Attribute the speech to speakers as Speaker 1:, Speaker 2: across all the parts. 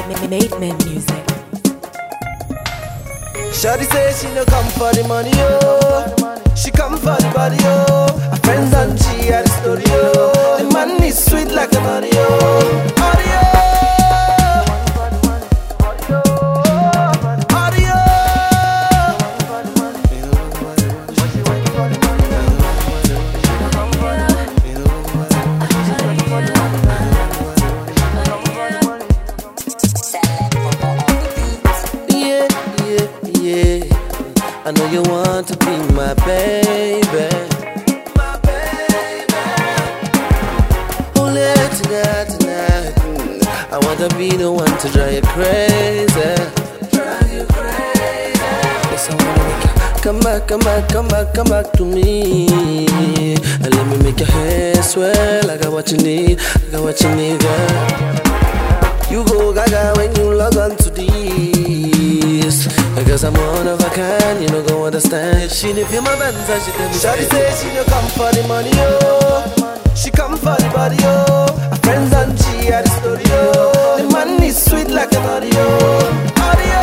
Speaker 1: Made men music.
Speaker 2: Shawty say she no come for the money, oh. She come for the body, oh. Her friends and she had the story, oh. The man is sweet like a Mario, Mario. I know you want to be my baby, my baby. Only tonight. I want to be the one to drive you crazy, Yes, I wanna make you come back to me, and let me make your hair swell. I got what you need, girl. You go gaga when you log on to this, because I'm one of a kind, you know go understand. She didn't feel my bands and she tell me Shawty say she no come for the money, oh. She come for the body, oh. Her friends and she had the story, oh. The man is sweet like a Mario, Mario.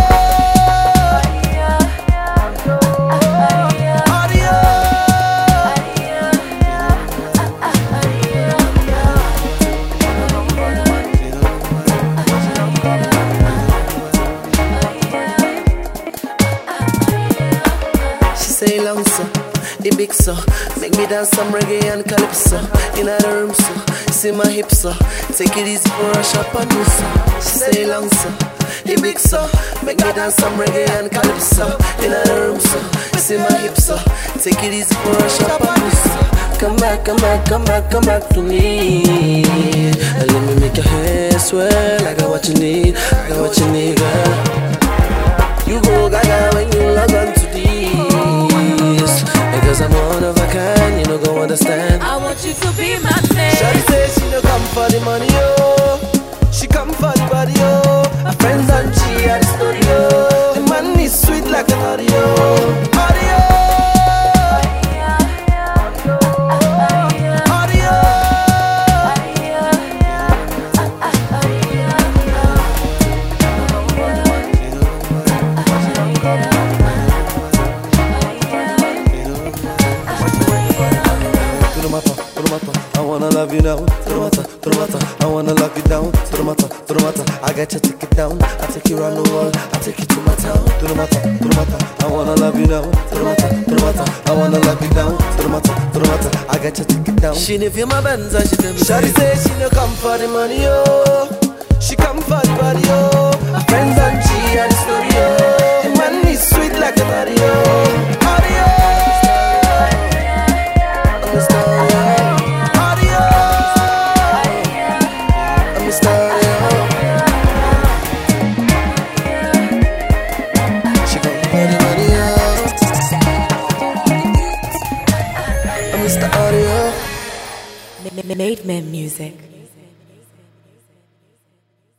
Speaker 2: Say long so, the big so. Make me dance some reggae and calypso. In the room so, see my hips so. Take it easy for a shop and do so. She say long so, the big so. Make me dance some reggae and calypso. In the room so, see my hips so. Take it easy for a shop and do so. Come back to me, and let me make your hair swell. I got what you need, girl. You go gaga when you log on to this, because I'm one of a kind, you know go understand.
Speaker 1: I want you to be my man.
Speaker 2: Shawty say she no come for the money, oh. She come for the body, oh. Her friends and she had the story, oh. The man is sweet like a Mario, Mario. I wanna love you now. I wanna lock you down. I got your ticket down. I take you around the world. I take you to my town. I wanna love you now. I wanna lock you down. I got your ticket down. She didn't feel my bands and she tell me Shawty say she no come for the money, oh. She come for the body, oh. Her friends and she had the story, oh. The man is sweet like a Mario, Mario.
Speaker 1: Made men music.